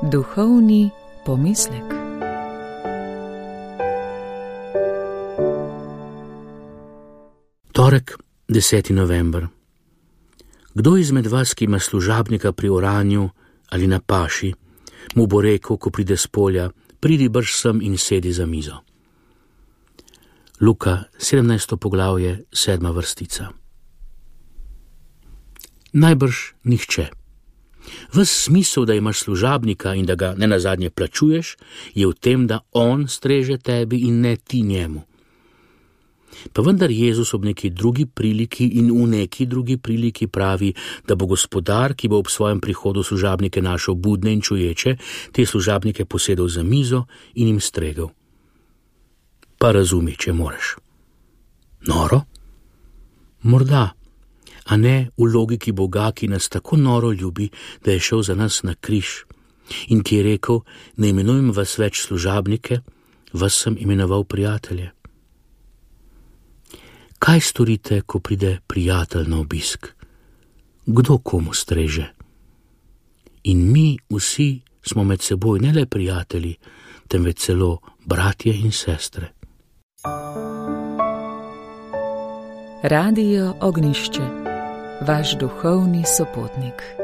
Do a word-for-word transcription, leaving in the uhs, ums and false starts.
Duhovni pomislek. Torek, deseti november. Kdo izmed vas, ki ima služabnika pri oranju ali na paši, mu bo rekel, ko pride s polja, pridi brž sem in sedi za mizo. Luka, sedemnajsto poglavje, sedma vrstica. Najbrž nihče. Ves smisel, da imaš služabnika in da ga nenazadnje plačuješ, je v tem, da on streže tebi in ne ti njemu. Pa vendar Jezus ob neki drugi priliki in v neki drugi priliki pravi, da bo gospodar, ki bo ob svojem prihodu služabnike našel budne in čuječe, te služabnike posedel za mizo in jim stregel. Pa razumi, če moreš. Noro? Morda, a ne v logiki Boga, ki nas tako noro ljubi, da je šel za nas na križ in ki je rekel, ne imenujem vas več služabnike, vas sem imenoval prijatelje. Kaj storite, ko pride prijatelj na obisk? Kdo komu streže? In mi vsi smo med seboj ne le prijatelji, temveč celo bratje in sestre. Radio Ognišče, vaš duhovni sopotnik.